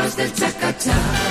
más del chacachá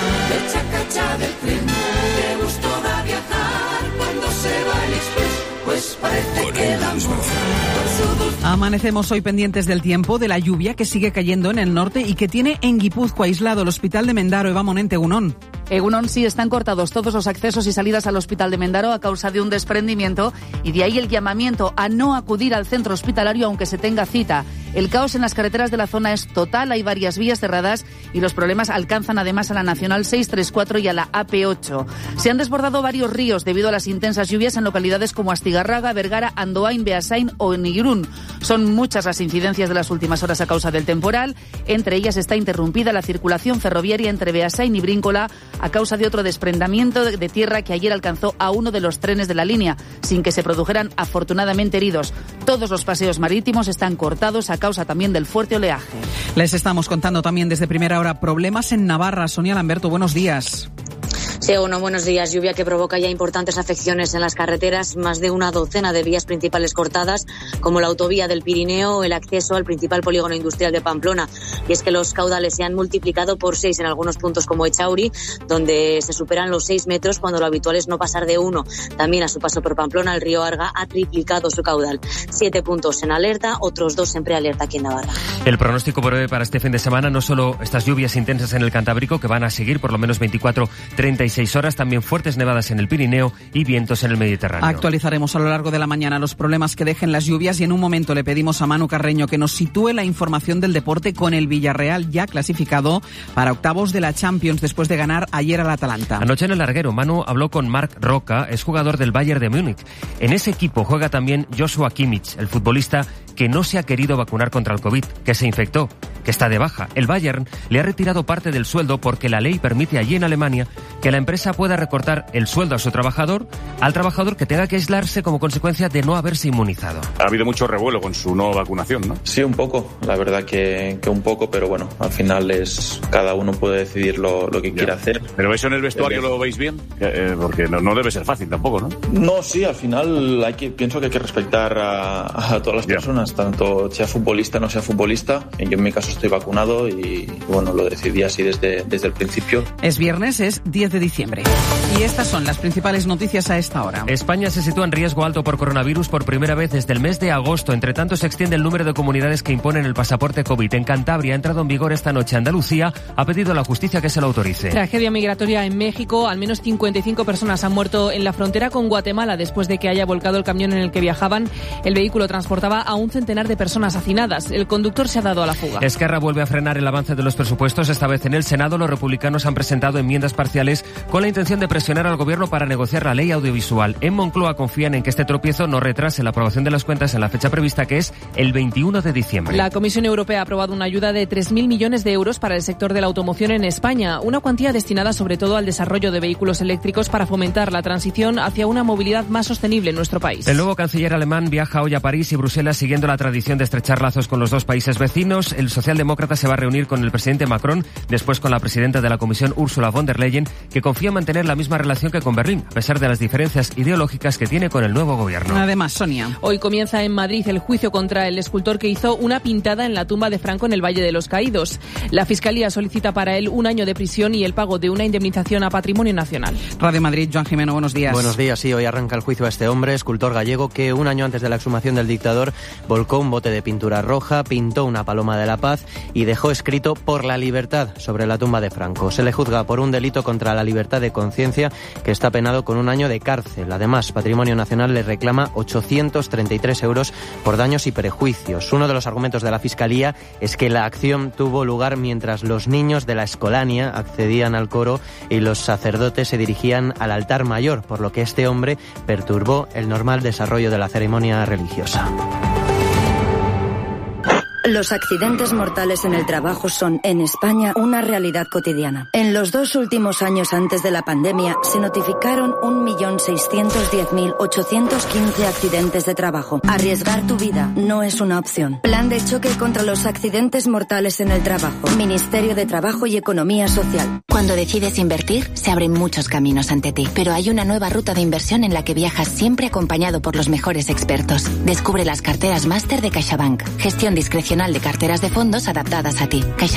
del tren. ¿Te gustó da viajar cuando se va el express? Pues parece que el amor con su dulce... Amanecemos hoy pendientes del tiempo, de la lluvia que sigue cayendo en el norte y que tiene en Guipúzcoa aislado el hospital de Mendaro. Eva Monente, Egunon. Egunon, sí, están cortados todos los accesos y salidas al hospital de Mendaro a causa de un desprendimiento y de ahí el llamamiento a no acudir al centro hospitalario aunque se tenga cita. El caos en las carreteras de la zona es total, hay varias vías cerradas y los problemas alcanzan además a la Nacional 634 y a la AP8. Se han desbordado varios ríos debido a las intensas lluvias en localidades como Astigarraga, Vergara, Andoain, Beasain o en Irún. Son muchas las incidencias de las últimas horas a causa del temporal. Entre ellas está interrumpida la circulación ferroviaria entre Beasain y Bríncola a causa de otro desprendimiento de tierra que ayer alcanzó a uno de los trenes de la línea, sin que se produjeran afortunadamente heridos. Todos los paseos marítimos están cortados a causa también del fuerte oleaje. Les estamos contando también desde primera hora problemas en Navarra. Sonia Lamberto, buenos días. Sí, bueno, buenos días. Lluvia que provoca ya importantes afecciones en las carreteras, más de una docena de vías principales cortadas, como la autovía del Pirineo o el acceso al principal polígono industrial de Pamplona. Y es que los caudales se han multiplicado por 6 en algunos puntos como Echauri, donde se superan los 6 metros cuando lo habitual es no pasar de 1. También a su paso por Pamplona, el río Arga ha triplicado su caudal. 7 puntos en alerta, otros 2 en prealerta aquí en Navarra. El pronóstico prevé para este fin de semana no solo estas lluvias intensas en el Cantábrico, que van a seguir por lo menos 24-36 horas, también fuertes nevadas en el Pirineo y vientos en el Mediterráneo. Actualizaremos a lo largo de la mañana los problemas que dejen las lluvias y en un momento le pedimos a Manu Carreño que nos sitúe la información del deporte con el Villarreal ya clasificado para octavos de la Champions después de ganar ayer al Atalanta. Anoche en el larguero, Manu habló con Marc Roca, es jugador del Bayern de Múnich. En ese equipo juega también Joshua Kimmich, el futbolista que no se ha querido vacunar contra el COVID, que se infectó, que está de baja. El Bayern le ha retirado parte del sueldo porque la ley permite allí en Alemania que la empresa pueda recortar el sueldo a su trabajador, al trabajador que tenga que aislarse como consecuencia de no haberse inmunizado. Ha habido mucho revuelo con su no vacunación, ¿no? Sí, un poco, la verdad que un poco, pero bueno, al final es cada uno puede decidir lo que quiere hacer. Pero eso en el vestuario lo veis bien, porque no debe ser fácil tampoco, ¿no? No, sí, al final pienso que hay que respetar a todas las personas, tanto sea futbolista o no sea futbolista. Yo en mi caso estoy vacunado y bueno, lo decidí así desde el principio. Es viernes, es 10 de diciembre. Y estas son las principales noticias a esta hora. España se sitúa en riesgo alto por coronavirus por primera vez desde el mes de agosto. Entre tanto, se extiende el número de comunidades que imponen el pasaporte COVID. En Cantabria ha entrado en vigor esta noche. Andalucía ha pedido a la justicia que se lo autorice. Tragedia migratoria en México. Al menos 55 personas han muerto en la frontera con Guatemala después de que haya volcado el camión en el que viajaban. El vehículo transportaba a un centenar de personas hacinadas. El conductor se ha dado a la fuga. Esquerra vuelve a frenar el avance de los presupuestos. Esta vez en el Senado los republicanos han presentado enmiendas parciales con la intención de presionar al gobierno para negociar la ley audiovisual. En Moncloa confían en que este tropiezo no retrase la aprobación de las cuentas en la fecha prevista, que es el 21 de diciembre. La Comisión Europea ha aprobado una ayuda de 3.000 millones de euros para el sector de la automoción en España, una cuantía destinada sobre todo al desarrollo de vehículos eléctricos para fomentar la transición hacia una movilidad más sostenible en nuestro país. El nuevo canciller alemán viaja hoy a París y Bruselas siguiendo la tradición de estrechar lazos con los dos países vecinos. El socialdemócrata se va a reunir con el presidente Macron, después con la presidenta de la Comisión, Ursula von der Leyen, que confía en mantener la misma relación que con Berlín, a pesar de las diferencias ideológicas que tiene con el nuevo gobierno. Además, Sonia. Hoy comienza en Madrid el juicio contra el escultor que hizo una pintada en la tumba de Franco en el Valle de los Caídos. La Fiscalía solicita para él 1 año de prisión y el pago de una indemnización a Patrimonio Nacional. Radio Madrid, Joan Jimeno, buenos días. Buenos días, sí, hoy arranca el juicio a este hombre, escultor gallego, que 1 año antes de la exhumación del dictador volcó un bote de pintura roja, pintó una paloma de la paz y dejó escrito "por la libertad" sobre la tumba de Franco. Se le juzga por un delito contra la libertad de conciencia que está penado con 1 año de cárcel. Además, Patrimonio Nacional le reclama 833 euros por daños y perjuicios. Uno de los argumentos de la Fiscalía es que la acción tuvo lugar mientras los niños de la Escolania accedían al coro y los sacerdotes se dirigían al altar mayor, por lo que este hombre perturbó el normal desarrollo de la ceremonia religiosa. Los accidentes mortales en el trabajo son, en España, una realidad cotidiana. En los 2 últimos años antes de la pandemia, se notificaron 1.610.815 accidentes de trabajo. Arriesgar tu vida no es una opción. Plan de choque contra los accidentes mortales en el trabajo. Ministerio de Trabajo y Economía Social. Cuando decides invertir, se abren muchos caminos ante ti. Pero hay una nueva ruta de inversión en la que viajas siempre acompañado por los mejores expertos. Descubre las carteras máster de CaixaBank. Gestión discrecional de carteras de fondos adaptadas a ti.